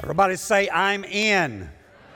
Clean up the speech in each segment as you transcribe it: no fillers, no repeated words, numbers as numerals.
Everybody say, I'm in.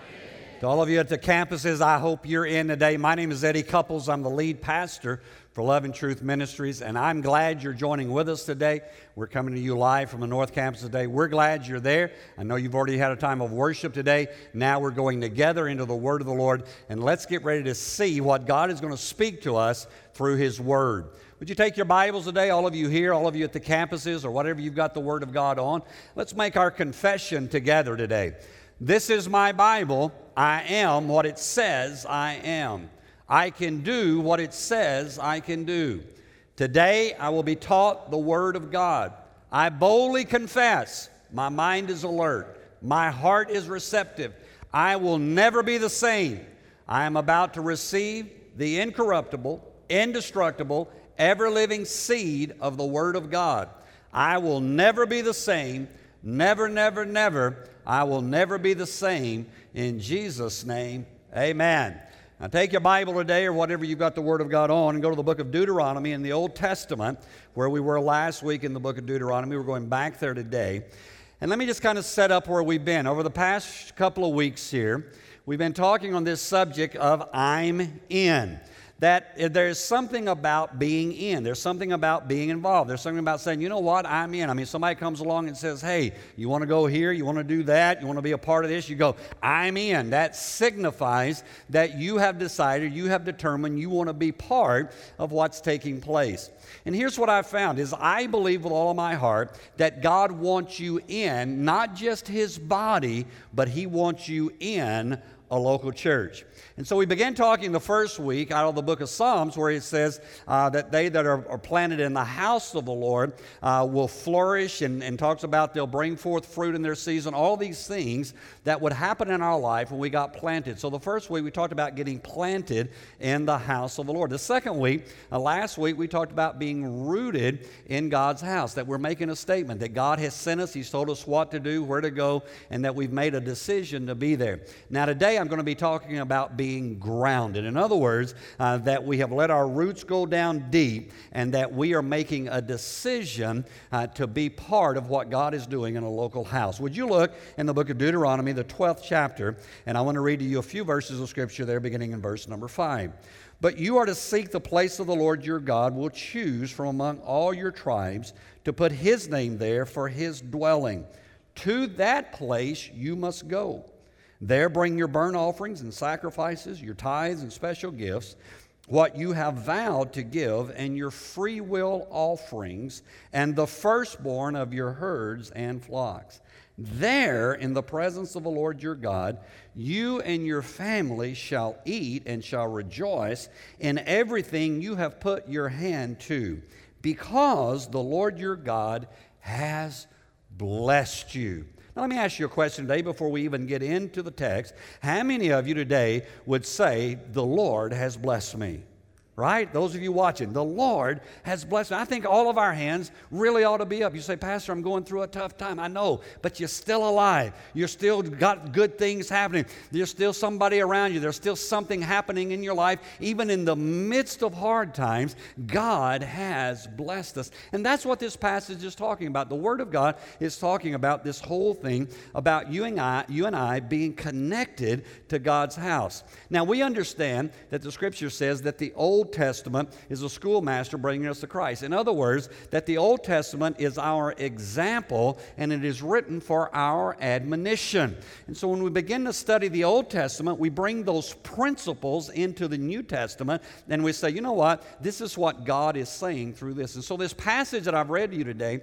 To all of you at the campuses, I hope you're in today. My name is Eddie Couples. I'm the lead pastor for Love and Truth Ministries, and I'm glad you're joining with us today. We're coming to you live from the North Campus today. We're glad you're there. I know you've already had a time of worship today. Now we're going together into the Word of the Lord, and let's get ready to see what God is going to speak to us through His Word. Would you take your Bibles today, all of you here, all of you at the campuses, or whatever you've got the Word of God on? Let's make our confession together today. This is my Bible. I am what it says I am. I can do what it says I can do. Today I will be taught the Word of God. I boldly confess. My mind is alert. My heart is receptive. I will never be the same. I am about to receive the incorruptible, indestructible, ever-living seed of the Word of God. I will never be the same. Never, never, never. I will never be the same. In Jesus' name, amen. Now take your Bible today or whatever you've got the Word of God on and go to the book of Deuteronomy in the Old Testament, where we were last week in the book of Deuteronomy. We're going back there today. And let me just kind of set up where we've been. Over the past couple of weeks here, we've been talking on this subject of I'm in. That there's something about being in. There's something about being involved. There's something about saying, you know what, I'm in. I mean, somebody comes along and says, hey, you want to go here? You want to do that? You want to be a part of this? You go, I'm in. That signifies that you have decided, you have determined you want to be part of what's taking place. And here's what I've found is I believe with all of my heart that God wants you in, not just His body, but He wants you in a local church. And so we began talking the first week out of the book of Psalms where it says that they that are planted in the house of the Lord will flourish and talks about they'll bring forth fruit in their season, all these things that would happen in our life when we got planted. So the first week we talked about getting planted in the house of the Lord. The second week, last week, we talked about being rooted in God's house, that we're making a statement that God has sent us, He's told us what to do, where to go, and that we've made a decision to be there. Now today I'm going to be talking about being grounded. In other words, that we have let our roots go down deep and that we are making a decision to be part of what God is doing in a local house. Would you look in the book of Deuteronomy, the 12th chapter, and I want to read to you a few verses of Scripture there beginning in verse number 5. But you are to seek the place of the Lord your God will choose from among all your tribes to put His name there for His dwelling. To that place you must go. There bring your burnt offerings and sacrifices, your tithes and special gifts, what you have vowed to give, and your free will offerings, and the firstborn of your herds and flocks. There, in the presence of the Lord your God, you and your family shall eat and shall rejoice in everything you have put your hand to, because the Lord your God has blessed you. Now, let me ask you a question today before we even get into the text. How many of you today would say, the Lord has blessed me? Right? Those of you watching, the Lord has blessed me. I think all of our hands really ought to be up. You say, Pastor, I'm going through a tough time. I know, but you're still alive. You're still got good things happening. There's still somebody around you. There's still something happening in your life. Even in the midst of hard times, God has blessed us. And that's what this passage is talking about. The Word of God is talking about this whole thing about you and I being connected to God's house. Now, we understand that the Scripture says that the Old Testament is a schoolmaster bringing us to Christ. In other words, that the Old Testament is our example and it is written for our admonition. And so when we begin to study the Old Testament, we bring those principles into the New Testament and we say, you know what, this is what God is saying through this. And so this passage that I've read to you today,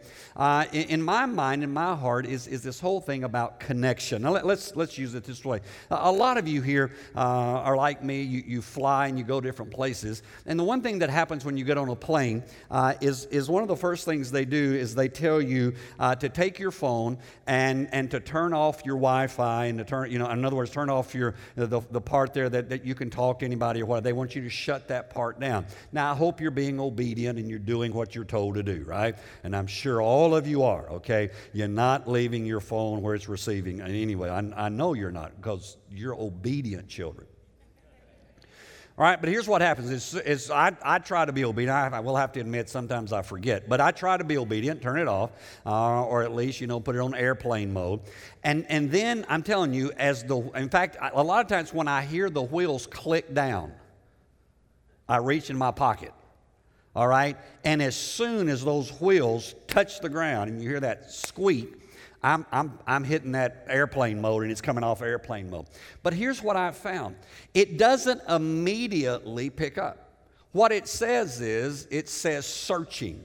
in my mind, in my heart, is this whole thing about connection. Now let's use it this way. A lot of you here are like me. You fly and you go different places. And the one thing that happens when you get on a plane is one of the first things they do is they tell you to take your phone and to turn off your Wi-Fi and to turn, in other words, turn off the part there that you can talk to anybody or whatever. They want you to shut that part down. Now, I hope you're being obedient and you're doing what you're told to do, right? And I'm sure all of you are, okay? You're not leaving your phone where it's receiving. And anyway, I know you're not because you're obedient children. All right, but here's what happens. I try to be obedient. I will have to admit sometimes I forget. But I try to be obedient, turn it off, or at least, put it on airplane mode. And then I'm telling you, in fact, a lot of times when I hear the wheels click down, I reach in my pocket. All right? And as soon as those wheels touch the ground and you hear that squeak, I'm hitting that airplane mode, and it's coming off airplane mode. But here's what I've found. It doesn't immediately pick up. What it says is, it says searching.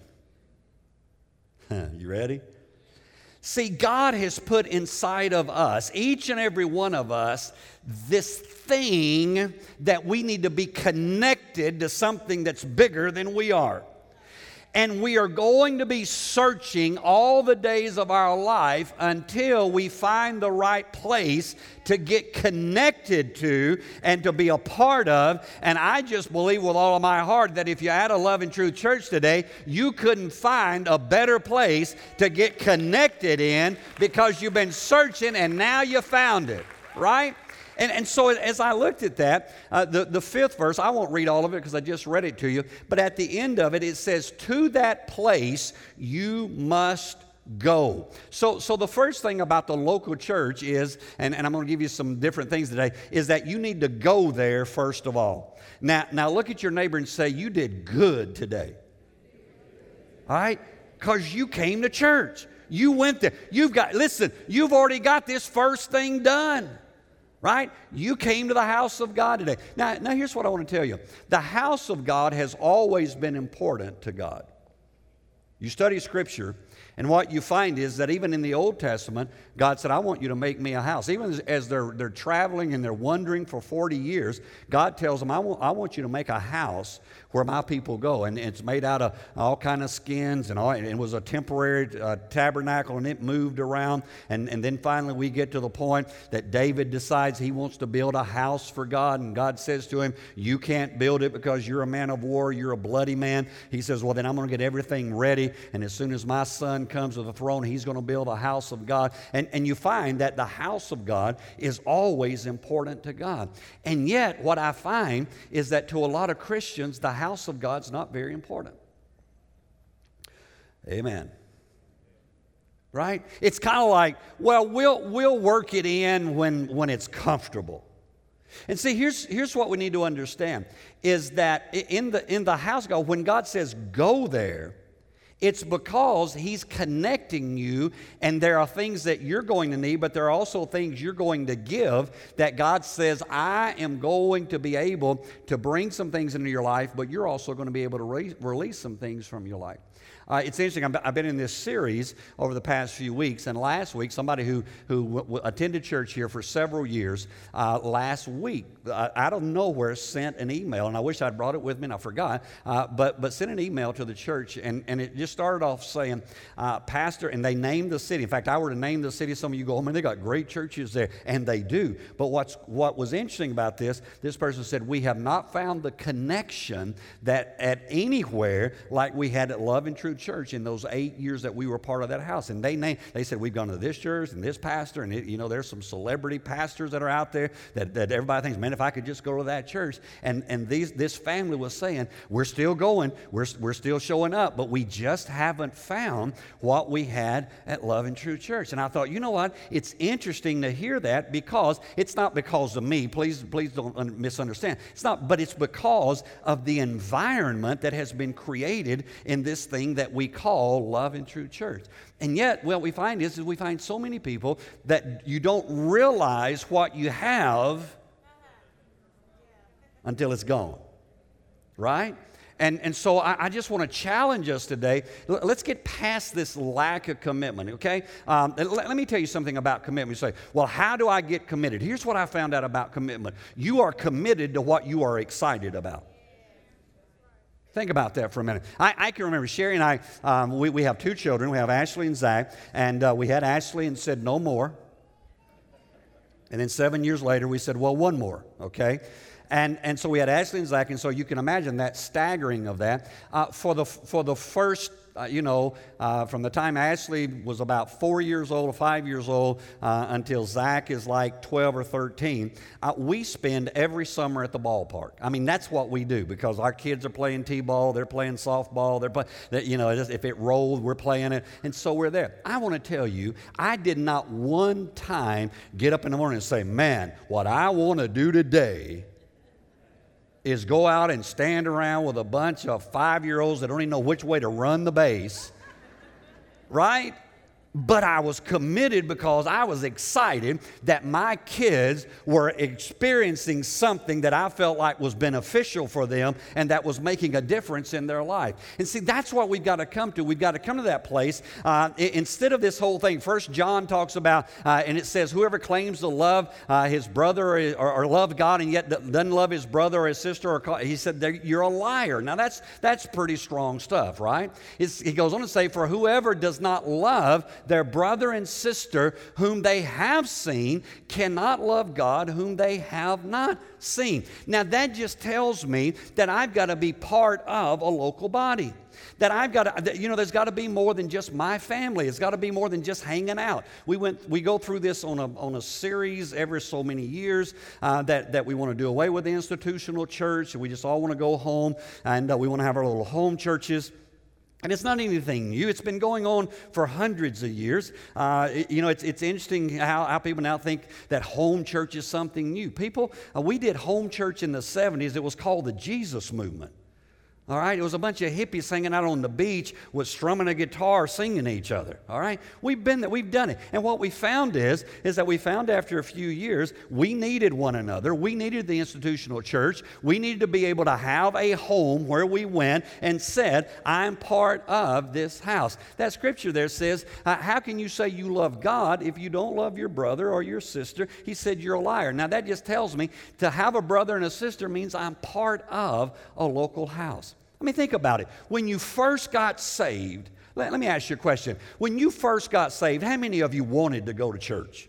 You ready? See, God has put inside of us, each and every one of us, this thing that we need to be connected to something that's bigger than we are. And we are going to be searching all the days of our life until we find the right place to get connected to and to be a part of. And I just believe with all of my heart that if you're at a Love and Truth church today, you couldn't find a better place to get connected in because you've been searching and now you found it, right? And so as I looked at that, the fifth verse, I won't read all of it because I just read it to you, but at the end of it, it says, to that place you must go. So the first thing about the local church is, and I'm going to give you some different things today, is that you need to go there first of all. Now look at your neighbor and say, you did good today. All right? Because you came to church. You went there. You've already got this first thing done. Right? You came to the house of God today. Now here's what I want to tell you. The house of God has always been important to God. You study Scripture, and what you find is that even in the Old Testament, God said, I want you to make me a house. Even as they're traveling and they're wandering for 40 years, God tells them, I want you to make a house where my people go. And it's made out of all kind of skins, and it was a temporary tabernacle, and it moved around. And then finally we get to the point that David decides he wants to build a house for God. And God says to him, you can't build it because you're a man of war, you're a bloody man. He says, well, then I'm going to get everything ready. And as soon as my son comes to the throne, he's going to build a house of God. And you find that the house of God is always important to God. And yet, what I find is that to a lot of Christians, the house of God's not very important. Amen. Right? It's kind of like, well, we'll work it in when it's comfortable. And see, here's what we need to understand, is that in the house of God, when God says go there, it's because He's connecting you, and there are things that you're going to need, but there are also things you're going to give that God says, I am going to be able to bring some things into your life, but you're also going to be able to release some things from your life. It's interesting, I've been in this series over the past few weeks, and last week, somebody who attended church here for several years, last week, out of nowhere, sent an email, and I wish I'd brought it with me, and I forgot, but sent an email to the church, and it just started off saying, Pastor, and they named the city. In fact, I were to name the city, some of you go, oh man, they got great churches there, and they do. But what was interesting about this person said, we have not found the connection that at anywhere like we had at Love and Truth Church in those 8 years that we were part of that house. And they said, we've gone to this church and this pastor, and there's some celebrity pastors that are out there that everybody thinks, man, if I could just go to that church. And this family was saying, we're still going, we're still showing up, but we just haven't found what we had at Love and Truth Church. And I thought, you know what? It's interesting to hear that, because it's not because of me. Please don't misunderstand. But it's because of the environment that has been created in this thing that we call Love and Truth Church. And yet, what we find is we find so many people that you don't realize what you have until it's gone. Right? And so I just want to challenge us today. Let's get past this lack of commitment, okay? Let me tell you something about commitment. You say, well, how do I get committed? Here's what I found out about commitment. You are committed to what you are excited about. Think about that for a minute. I can remember Sherry and I, we have two children. We have Ashley and Zach, and we had Ashley and said, no more. And then 7 years later, we said, well, one more, okay? And so we had Ashley and Zach, and so you can imagine that staggering of that. For the first, from the time Ashley was about 4 years old or 5 years old until Zach is like 12 or 13, we spend every summer at the ballpark. I mean, that's what we do because our kids are playing t-ball, they're playing softball, if it rolled, we're playing it, and so we're there. I want to tell you, I did not one time get up in the morning and say, man, what I want to do today is go out and stand around with a bunch of 5-year-olds that don't even know which way to run the base, right? But I was committed because I was excited that my kids were experiencing something that I felt like was beneficial for them and that was making a difference in their life. And see, that's what we've got to come to. We've got to come to that place. Instead of this whole thing, First John talks about, and it says, whoever claims to love his brother or love God and yet doesn't love his brother or his sister, he said, you're a liar. Now, that's pretty strong stuff, right? He goes on to say, for whoever does not love their brother and sister whom they have seen cannot love God whom they have not seen. Now that just tells me that I've got to be part of a local body. That I've got to, there's got to be more than just my family. It's got to be more than just hanging out. We go through this on a series every so many years that we want to do away with the institutional church. We just all want to go home and we want to have our little home churches. And it's not anything new. It's been going on for hundreds of years. It's interesting how people now think that home church is something new. We did home church in the 70s. It was called the Jesus Movement. All right, it was a bunch of hippies hanging out on the beach with strumming a guitar, singing to each other. All right, we've been there, we've done it. And what we found is that we found after a few years, we needed one another. We needed the institutional church. We needed to be able to have a home where we went and said, I'm part of this house. That scripture there says, how can you say you love God if you don't love your brother or your sister? He said, you're a liar. Now that just tells me to have a brother and a sister means I'm part of a local house. I mean, think about it. When you first got saved, let me ask you a question. When you first got saved, how many of you wanted to go to church?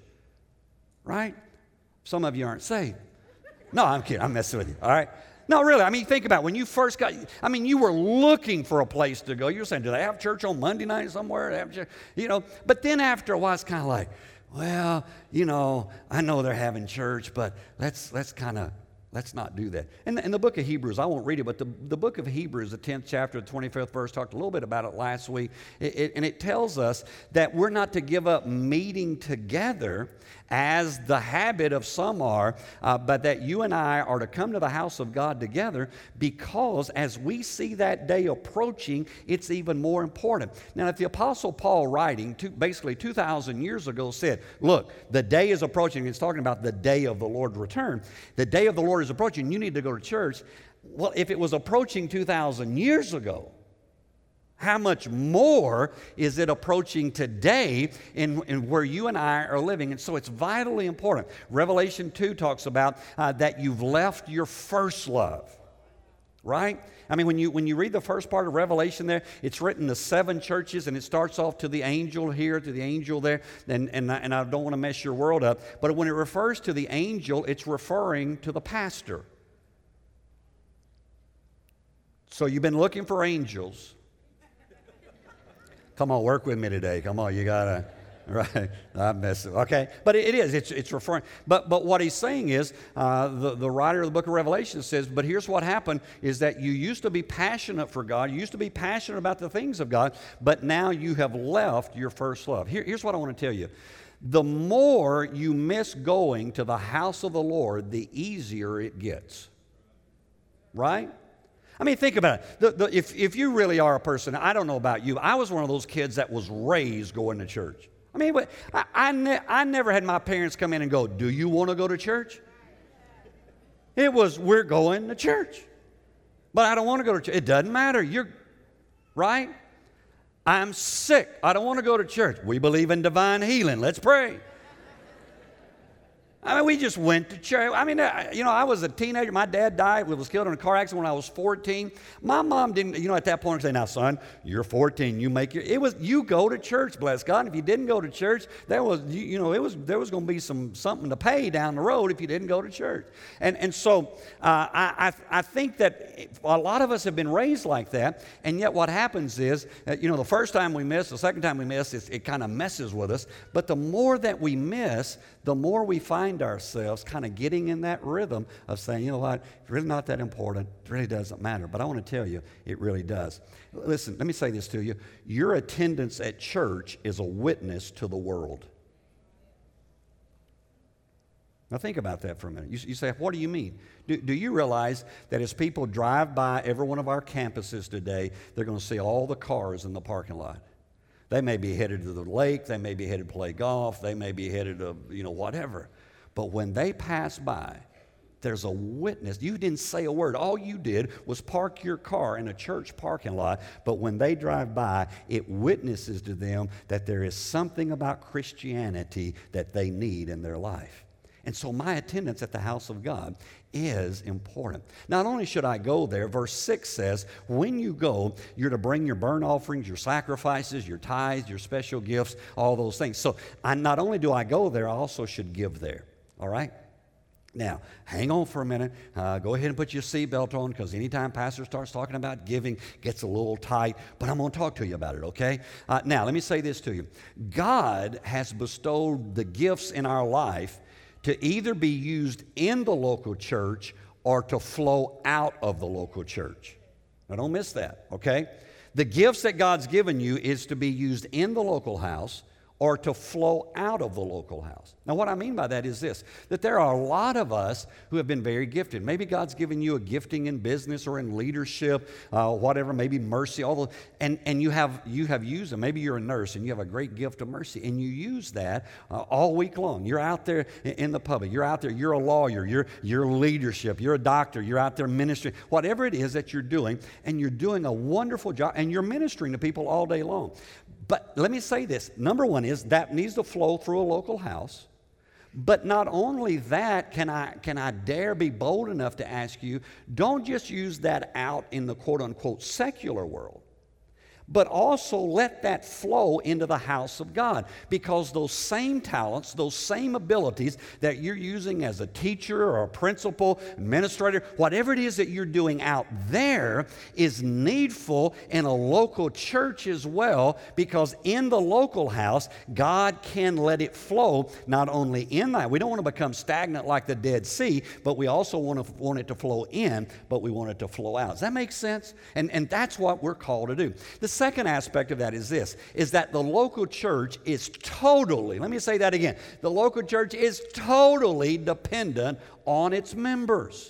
Right? Some of you aren't saved. No, I'm kidding. I'm messing with you. All right? No, really. I mean, think about it. When you first you were looking for a place to go. You were saying, do they have church on Monday night somewhere? They have church? But then after a while, it's kind of like, well, I know they're having church, but let's not do that. In the book of Hebrews, I won't read it, but the book of Hebrews, the 10th chapter, the 25th verse, talked a little bit about it last week. And it tells us that we're not to give up meeting together as the habit of some are, but that you and I are to come to the house of God together because as we see that day approaching, it's even more important. Now, if the Apostle Paul writing basically 2,000 years ago said, look, the day is approaching, it's talking about the day of the Lord's return. The day of the Lord is approaching, you need to go to church. Well, if it was approaching 2,000 years ago, how much more is it approaching today in where you and I are living? And so it's vitally important. Revelation 2 talks about that you've left your first love, right? I mean, when you read the first part of Revelation there, it's written to 7 churches, and it starts off to the angel here, to the angel there, and I don't want to mess your world up, but when it refers to the angel, it's referring to the pastor. So you've been looking for angels. Come on, work with me today. Come on, you gotta, right? I'm messing. Okay, but it is. It's referring. But what he's saying is, the writer of the book of Revelation says, but here's what happened: is that you used to be passionate for God, you used to be passionate about the things of God, but now you have left your first love. Here's what I want to tell you: the more you miss going to the house of the Lord, the easier it gets. Right? I mean, think about it. If you really are a person, I don't know about you, I was one of those kids that was raised going to church. I mean, I never had my parents come in and go, do you want to go to church? It was, we're going to church. But I don't want to go to church. It doesn't matter. You're right. I'm sick. I don't want to go to church. We believe in divine healing. Let's pray. I mean, we just went to church. I mean, I was a teenager. My dad died, was killed in a car accident when I was 14. My mom didn't, at that point say, now, son, you're 14. You go to church, bless God. And if you didn't go to church, there was going to be something to pay down the road if you didn't go to church. And so I think that a lot of us have been raised like that. And yet what happens is, the first time we miss, the second time we miss, it kind of messes with us. But the more that we miss, the more we find ourselves kind of getting in that rhythm of saying, you know what, it's really not that important. It really doesn't matter. But I want to tell you, it really does. Listen, let me say this to you. Your attendance at church is a witness to the world. Now think about that for a minute. You say, what do you mean? Do you realize that as people drive by every one of our campuses today, they're going to see all the cars in the parking lot? They may be headed to the lake. They may be headed to play golf. They may be headed to, whatever. But when they pass by, there's a witness. You didn't say a word. All you did was park your car in a church parking lot. But when they drive by, it witnesses to them that there is something about Christianity that they need in their life. And so my attendance at the house of God is important. Not only should I go there, verse 6 says, when you go, you're to bring your burnt offerings, your sacrifices, your tithes, your special gifts, all those things. So not only do I go there, I also should give there. All right? Now, hang on for a minute. Go ahead and put your seatbelt on, because anytime pastor starts talking about giving, it gets a little tight. But I'm going to talk to you about it, okay? Now, let me say this to you. God has bestowed the gifts in our life to either be used in the local church or to flow out of the local church. Now, don't miss that, okay? The gifts that God's given you is to be used in the local house or to flow out of the local house. Now, what I mean by that is this, that there are a lot of us who have been very gifted. Maybe God's given you a gifting in business or in leadership, whatever, maybe mercy, all the, and you have used them. Maybe you're a nurse and you have a great gift of mercy, and you use that all week long. You're out there in the public. You're out there. You're a lawyer. You're leadership. You're a doctor. You're out there ministering. Whatever it is that you're doing, and you're doing a wonderful job, and you're ministering to people all day long. But let me say this. Number one is that needs to flow through a local house. But not only that, can I dare be bold enough to ask you, don't just use that out in the quote-unquote secular world, but also let that flow into the house of God, because those same talents, those same abilities that you're using as a teacher or a principal, administrator, whatever it is that you're doing out there is needful in a local church as well, because in the local house, God can let it flow not only in that. We don't want to become stagnant like the Dead Sea, but we also want it to flow in, but we want it to flow out. Does that make sense? And that's what we're called to do. The second aspect of that is this, is that the local church is totally, let me say that again, the local church is totally dependent on its members.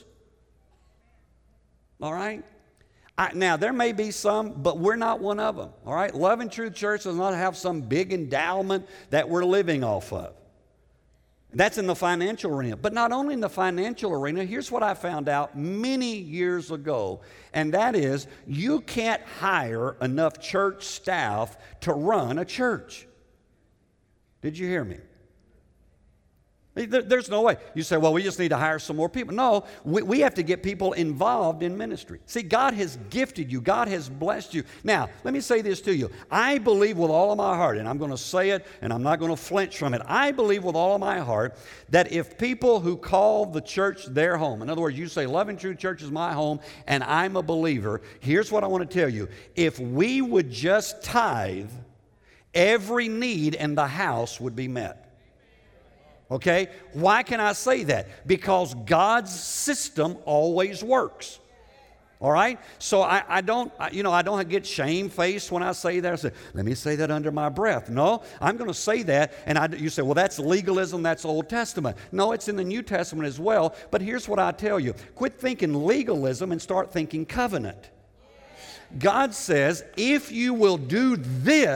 All right? Now, there may be some, but we're not one of them. All right? Love and Truth Church does not have some big endowment that we're living off of. That's in the financial arena. But not only in the financial arena, here's what I found out many years ago, and that is you can't hire enough church staff to run a church. Did you hear me? There's no way. You say, well, we just need to hire some more people. No, we have to get people involved in ministry. See, God has gifted you. God has blessed you. Now, let me say this to you. I believe with all of my heart, and I'm going to say it, and I'm not going to flinch from it. I believe with all of my heart that if people who call the church their home, in other words, you say, Love and Truth Church is my home, and I'm a believer, here's what I want to tell you. If we would just tithe, every need in the house would be met. Okay? Why can I say that? Because God's system always works. All right? So I don't get shame-faced when I say that. I say, let me say that under my breath. No, I'm going to say that. And you say, well, that's legalism, that's Old Testament. No, it's in the New Testament as well. But here's what I tell you. Quit thinking legalism and start thinking covenant. God says, if you will do this,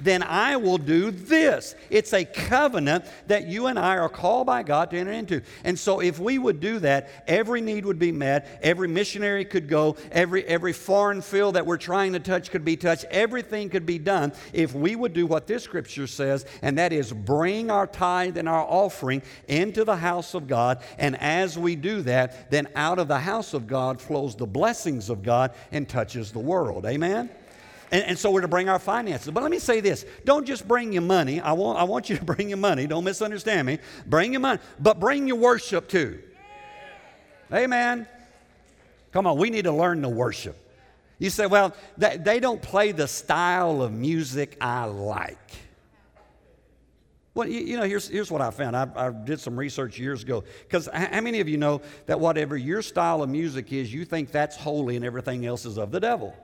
then I will do this. It's a covenant that you and I are called by God to enter into. And so if we would do that, every need would be met, every missionary could go, every foreign field that we're trying to touch could be touched, everything could be done if we would do what this scripture says, and that is bring our tithe and our offering into the house of God. And as we do that, then out of the house of God flows the blessings of God and touches the world. Amen? And so we're to bring our finances. But let me say this. Don't just bring your money. I want you to bring your money. Don't misunderstand me. Bring your money. But bring your worship too. Amen. Come on, we need to learn to worship. You say, well, they don't play the style of music I like. Well, you know, here's what I found. I did some research years ago. Because how many of you know that whatever your style of music is, you think that's holy and everything else is of the devil?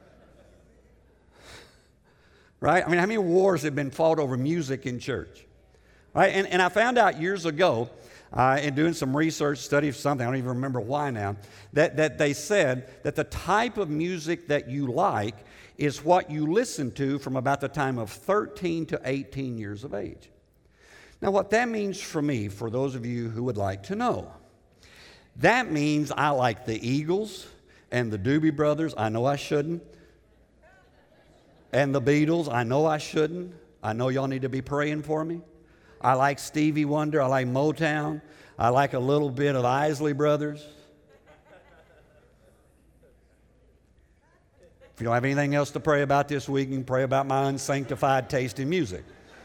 Right? I mean, how many wars have been fought over music in church? Right? And I found out years ago, in doing some research, study of something, I don't even remember why now, that they said that the type of music that you like is what you listen to from about the time of 13 to 18 years of age. Now, what that means for me, for those of you who would like to know, that means I like the Eagles and the Doobie Brothers. I know I shouldn't. And the Beatles, I know I shouldn't. I know y'all need to be praying for me. I like Stevie Wonder. I like Motown. I like a little bit of Isley Brothers. If you don't have anything else to pray about this week, you can pray about my unsanctified taste in music.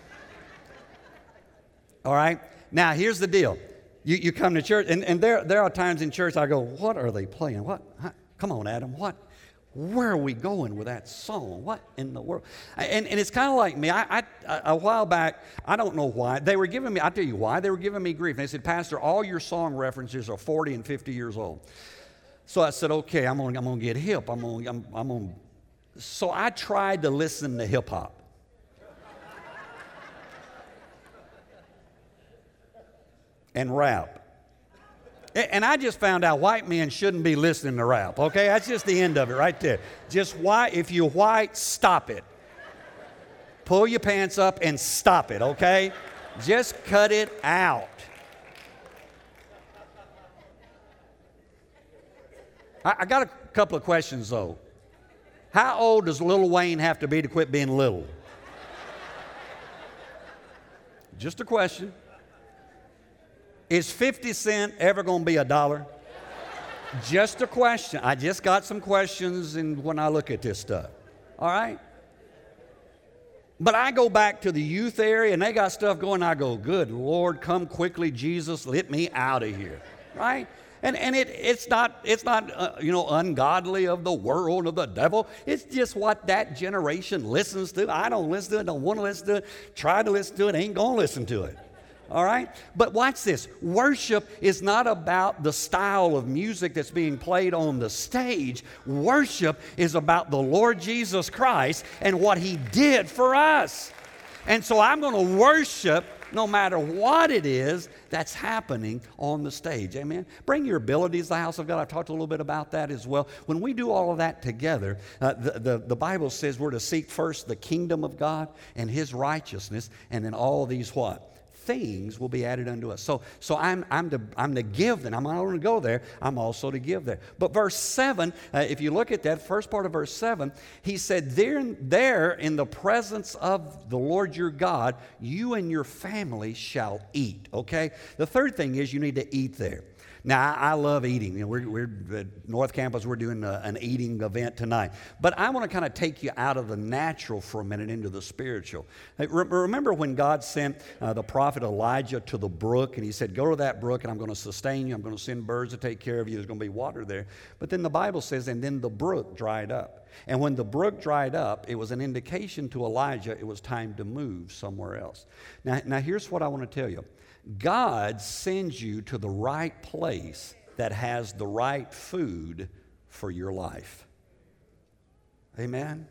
All right? Now, here's the deal. You come to church, and there are times in church I go, what are they playing? What? Come on, Adam. What? Where are we going with that song? What in the world? And it's kind of like me. A while back, I don't know why, they were giving me, I'll tell you why, they were giving me grief. They said, Pastor, all your song references are 40 and 50 years old. So I said, okay, I'm gonna get hip. So I tried to listen to hip hop. And rap. And I just found out white men shouldn't be listening to rap, okay? That's just the end of it right there. Just white, if you're white, stop it. Pull your pants up and stop it, okay? Just cut it out. I got a couple of questions, though. How old does Lil Wayne have to be to quit being little? Just a question. Is 50 cents ever going to be $1? Just a question. I just got some questions when I look at this stuff. All right? But I go back to the youth area, and they got stuff going. I go, good Lord, come quickly, Jesus, let me out of here. Right? And it's not ungodly of the world, of the devil. It's just what that generation listens to. I don't listen to it, don't want to listen to it, try to listen to it, ain't going to listen to it. All right? But watch this. Worship is not about the style of music that's being played on the stage. Worship is about the Lord Jesus Christ and what He did for us. And so I'm going to worship no matter what it is that's happening on the stage. Amen? Bring your abilities to the house of God. I've talked a little bit about that as well. When we do all of that together, the Bible says we're to seek first the kingdom of God and His righteousness, and then all these what? Things will be added unto us. So I'm to give then. I'm not only to go there, I'm also to give there. But verse 7, if you look at that first part of verse 7, he said, there in the presence of the Lord your God, you and your family shall eat. Okay? The third thing is you need to eat there. Now, I love eating. You know, we're at North Campus, we're doing an eating event tonight. But I want to kind of take you out of the natural for a minute into the spiritual. Remember when God sent the prophet Elijah to the brook, and he said, go to that brook, and I'm going to sustain you. I'm going to send birds to take care of you. There's going to be water there. But then the Bible says, and then the brook dried up. And when the brook dried up, it was an indication to Elijah it was time to move somewhere else. Now here's what I want to tell you. God sends you to the right place that has the right food for your life. Amen?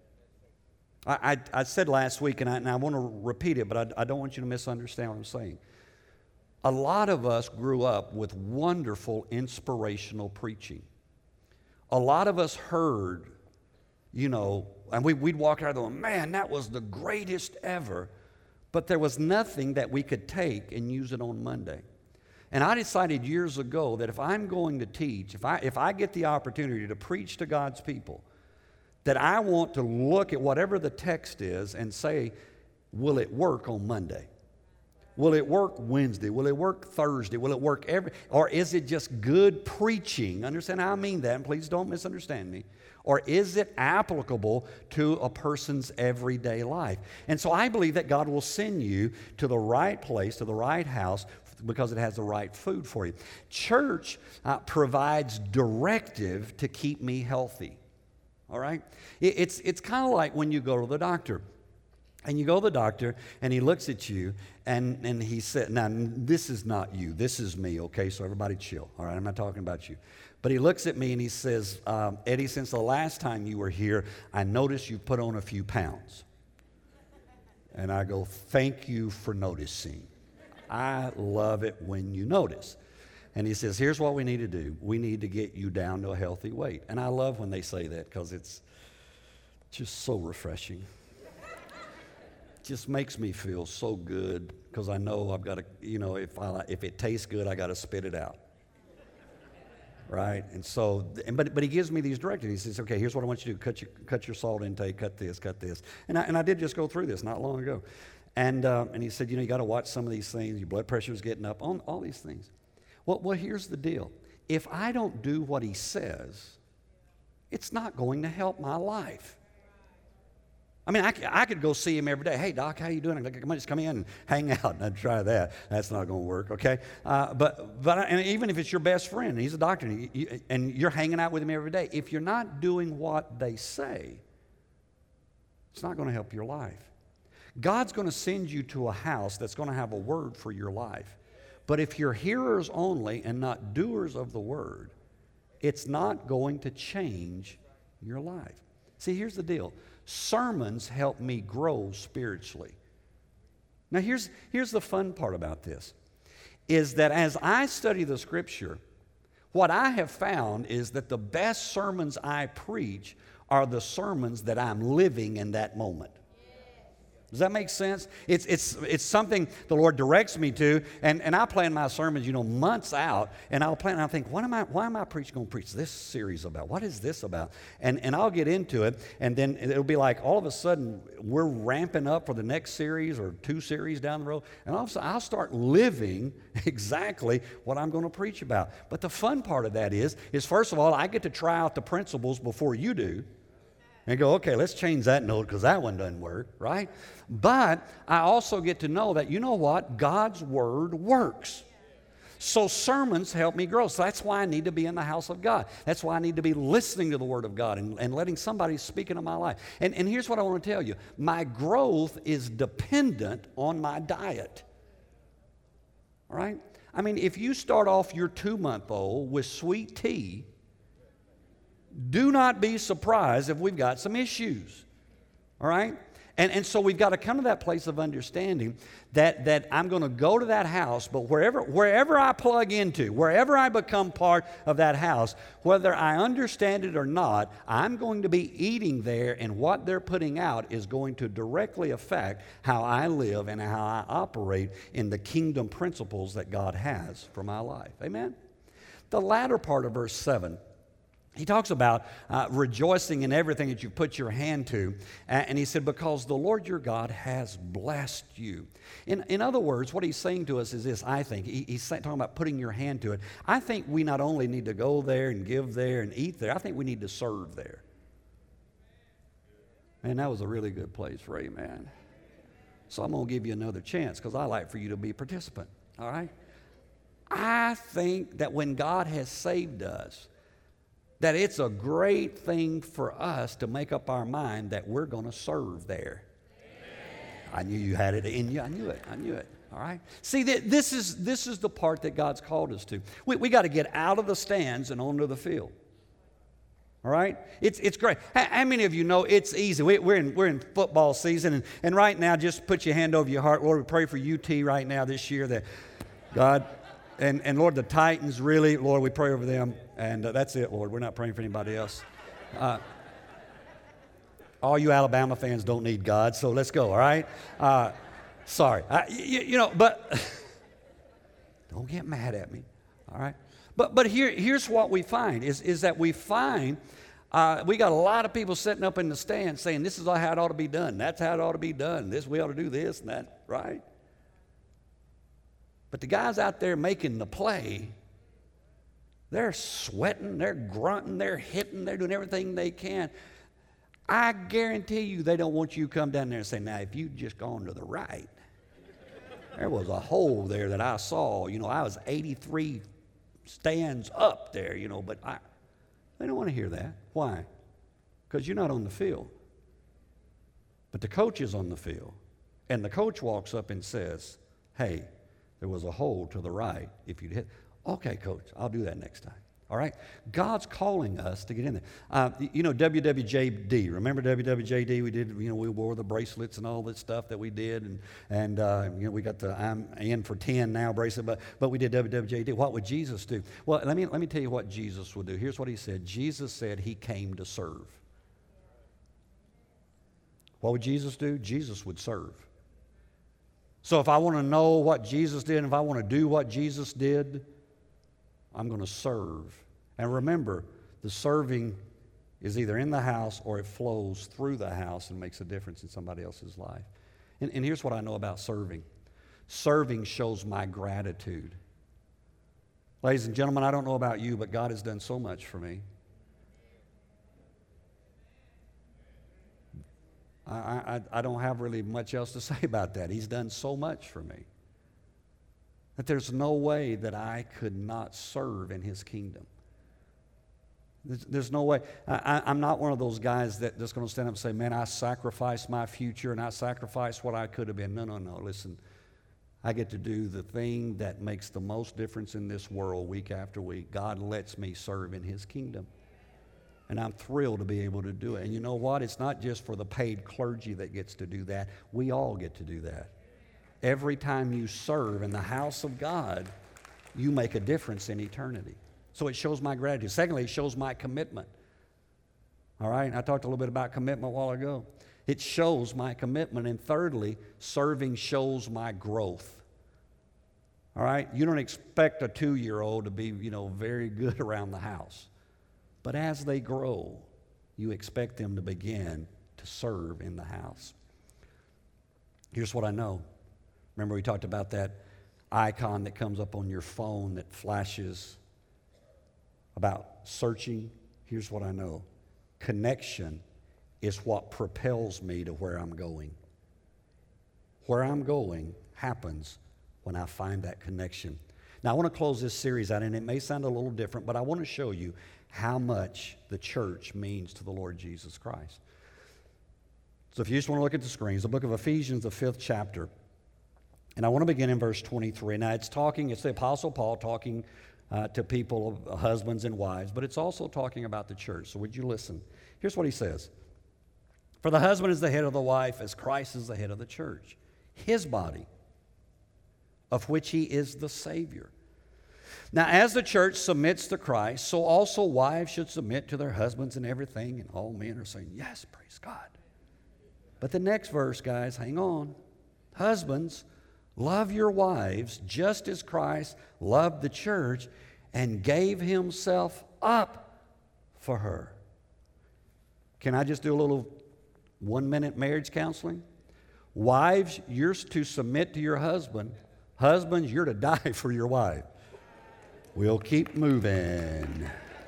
I said last week, and I want to repeat it, but I don't want you to misunderstand what I'm saying. A lot of us grew up with wonderful inspirational preaching. A lot of us heard and we'd walk out of there going, man, that was the greatest ever. But there was nothing that we could take and use it on Monday. And I decided years ago that if I'm going to teach, if I get the opportunity to preach to God's people, that I want to look at whatever the text is and say, will it work on Monday? Will it work Wednesday? Will it work Thursday? Will it work or is it just good preaching? Understand how I mean that, and please don't misunderstand me. Or is it applicable to a person's everyday life? And so I believe that God will send you to the right place, to the right house, because it has the right food for you. Church provides directive to keep me healthy. All right? It's kind of like when you go to the doctor. And you go to the doctor, and he looks at you, and he said, now, this is not you. This is me, okay? So everybody chill, all right? I'm not talking about you. But he looks at me, and he says, Eddie, since the last time you were here, I noticed you put on a few pounds. And I go, thank you for noticing. I love it when you notice. And he says, here's what we need to do. We need to get you down to a healthy weight. And I love when they say that because it's just so refreshing. Just makes me feel so good because I know I've got to, if it tastes good, I got to spit it out. Right? And so, but he gives me these directives. He says, okay, here's what I want you to do. Cut your salt intake, cut this. And I did just go through this not long ago. And he said, you got to watch some of these things. Your blood pressure is getting up, on all these things. Well, here's the deal. If I don't do what he says, it's not going to help my life. I mean, I could go see him every day. Hey, Doc, how you doing? Just come in and hang out. And I'd try that. That's not going to work, okay? And even if it's your best friend, he's a doctor, and you're hanging out with him every day, if you're not doing what they say, it's not going to help your life. God's going to send you to a house that's going to have a word for your life. But if you're hearers only and not doers of the word, it's not going to change your life. See, here's the deal. Sermons help me grow spiritually. Now, here's the fun part about this, is that as I study the Scripture, what I have found is that the best sermons I preach are the sermons that I'm living in that moment. Does that make sense? It's something the Lord directs me to, and I plan my sermons, months out, and I'll think, why am I going to preach this series about? What is this about? And I'll get into it, and then it'll be like all of a sudden we're ramping up for the next series or two series down the road, and all of a sudden I'll start living exactly what I'm going to preach about. But the fun part of that is first of all, I get to try out the principles before you do. And go, okay, let's change that note because that one doesn't work, right? But I also get to know that, God's Word works. So sermons help me grow. So that's why I need to be in the house of God. That's why I need to be listening to the Word of God and letting somebody speak into my life. And here's what I want to tell you. My growth is dependent on my diet. All right? I mean, if you start off your 2-month-old with sweet tea, do not be surprised if we've got some issues, all right? And so we've got to come to that place of understanding that I'm going to go to that house, but wherever I plug into, wherever I become part of that house, whether I understand it or not, I'm going to be eating there, and what they're putting out is going to directly affect how I live and how I operate in the kingdom principles that God has for my life. Amen? The latter part of verse 7, he talks about rejoicing in everything that you put your hand to. And he said, because the Lord your God has blessed you. In other words, what he's saying to us is this, I think. He's talking about putting your hand to it. I think we not only need to go there and give there and eat there, I think we need to serve there. Man, that was a really good place for amen. So I'm going to give you another chance because I like for you to be a participant, all right? I think that when God has saved us, that it's a great thing for us to make up our mind that we're going to serve there. Amen. I knew you had it in you. I knew it. All right? See, this is the part that God's called us to. We got to get out of the stands and onto the field. All right? It's great. How many of you know it's easy? We're in football season, and right now, just put your hand over your heart. Lord, we pray for UT right now this year that God... And Lord, the Titans, really, Lord, we pray over them. And that's it, Lord. We're not praying for anybody else. All you Alabama fans don't need God, so let's go, all right? Sorry. But don't get mad at me, all right? But here's what we find, is that we find we got a lot of people sitting up in the stands saying, this is how it ought to be done. That's how it ought to be done. We ought to do this and that, right? But the guys out there making the play, they're sweating, they're grunting, they're hitting, they're doing everything they can. I guarantee you they don't want you to come down there and say, now, if you'd just gone to the right, there was a hole there that I saw. I was 83 stands up there, but they don't want to hear that. Why? Because you're not on the field. But the coach is on the field. And the coach walks up and says, hey, there was a hole to the right. If you'd hit, okay, coach, I'll do that next time. All right? God's calling us to get in there. WWJD. Remember WWJD? We did, we wore the bracelets and all that stuff that we did. And we got the I'm in for 10 now bracelet. But we did WWJD. What would Jesus do? Well, let me tell you what Jesus would do. Here's what he said. Jesus said he came to serve. What would Jesus do? Jesus would serve. So if I want to know what Jesus did, and if I want to do what Jesus did, I'm going to serve. And remember, the serving is either in the house or it flows through the house and makes a difference in somebody else's life. And here's what I know about serving. Serving shows my gratitude. Ladies and gentlemen, I don't know about you, but God has done so much for me. I don't have really much else to say about that. He's done so much for me that there's no way that I could not serve in His kingdom. There's no way. I'm not one of those guys that's going to stand up and say, man, I sacrificed my future and I sacrificed what I could have been. No. Listen, I get to do the thing that makes the most difference in this world week after week. God lets me serve in His kingdom. And I'm thrilled to be able to do it. And you know what? It's not just for the paid clergy that gets to do that. We all get to do that. Every time you serve in the house of God, you make a difference in eternity. So it shows my gratitude. Secondly, it shows my commitment. All right? I talked a little bit about commitment a while ago. It shows my commitment. And thirdly, serving shows my growth. All right? You don't expect a 2-year-old to be, very good around the house. But as they grow, you expect them to begin to serve in the house. Here's what I know. Remember we talked about that icon that comes up on your phone that flashes about searching? Here's what I know. Connection is what propels me to where I'm going. Where I'm going happens when I find that connection. Now I want to close this series out, and it may sound a little different, but I want to show you how much the church means to the Lord Jesus Christ. So if you just want to look at the screens, the book of Ephesians, the 5th chapter, and I want to begin in verse 23. Now it's the Apostle Paul talking to people, husbands and wives, but it's also talking about the church. So would you listen? Here's what he says. For the husband is the head of the wife, as Christ is the head of the church, His body, of which He is the Savior. Now, as the church submits to Christ, so also wives should submit to their husbands in everything. And all men are saying, yes, praise God. But the next verse, guys, hang on. Husbands, love your wives just as Christ loved the church and gave Himself up for her. Can I just do a little 1-minute marriage counseling? Wives, you're to submit to your husband. Husbands, you're to die for your wife. We'll keep moving.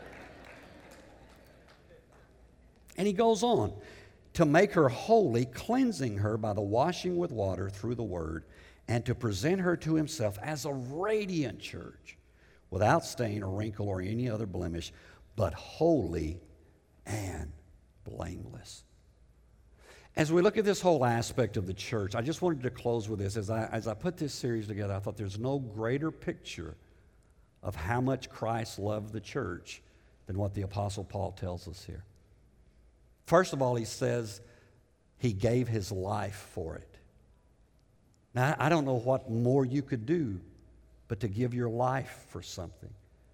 And he goes on, to make her holy, cleansing her by the washing with water through the word, and to present her to Himself as a radiant church, without stain or wrinkle or any other blemish, but holy and blameless. As we look at this whole aspect of the church, I just wanted to close with this. As I put this series together, I thought there's no greater picture of how much Christ loved the church than what the Apostle Paul tells us here. First of all, he says He gave His life for it. Now, I don't know what more you could do but to give your life for something.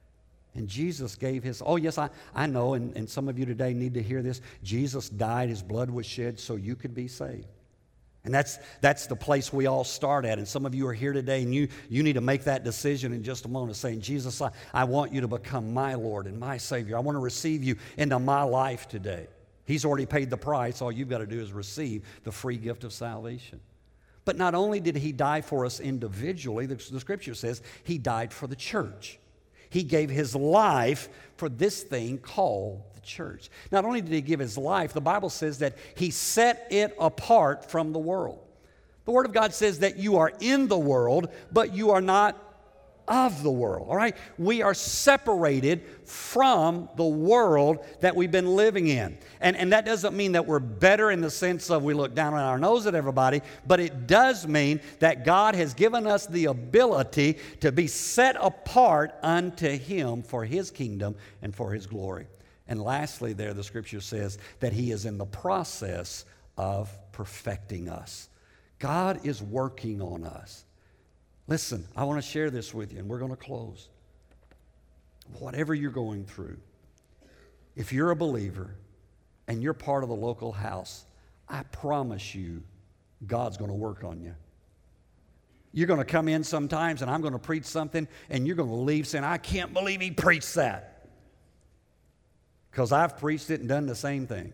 And Jesus gave his, oh yes, I know, and some of you today need to hear this. Jesus died, his blood was shed so you could be saved. And that's the place we all start at. And some of you are here today, and you need to make that decision in just a moment, saying, Jesus, I want you to become my Lord and my Savior. I want to receive you into my life today. He's already paid the price. All you've got to do is receive the free gift of salvation. But not only did he die for us individually, the Scripture says he died for the church. He gave his life for this thing called the church. Not only did he give his life, the Bible says that he set it apart from the world. The Word of God says that you are in the world, but you are not of the world, all right? We are separated from the world that we've been living in. And that doesn't mean that we're better in the sense of we look down on our nose at everybody, but it does mean that God has given us the ability to be set apart unto him for his kingdom and for his glory. And lastly there, the Scripture says that he is in the process of perfecting us. God is working on us. Listen, I want to share this with you, and we're going to close. Whatever you're going through, if you're a believer and you're part of the local house, I promise you, God's going to work on you. You're going to come in sometimes, and I'm going to preach something, and you're going to leave saying, I can't believe he preached that. Because I've preached it and done the same thing.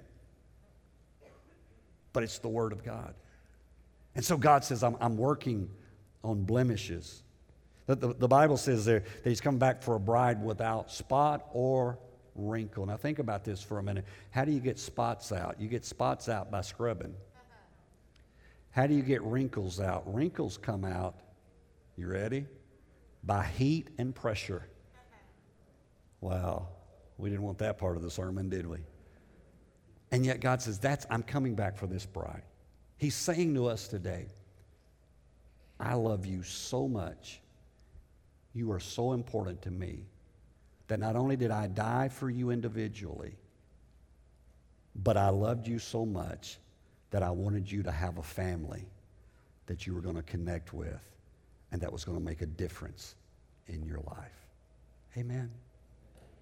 But it's the Word of God. And so God says, I'm working on blemishes. The Bible says there that he's come back for a bride without spot or wrinkle. Now think about this for a minute. How do you get spots out? You get spots out by scrubbing. How do you get wrinkles out? Wrinkles come out, you ready? By heat and pressure. Wow, we didn't want that part of the sermon, did we? And yet God says, I'm coming back for this bride. He's saying to us today, I love you so much. You are so important to me that not only did I die for you individually, but I loved you so much that I wanted you to have a family that you were going to connect with and that was going to make a difference in your life. Amen.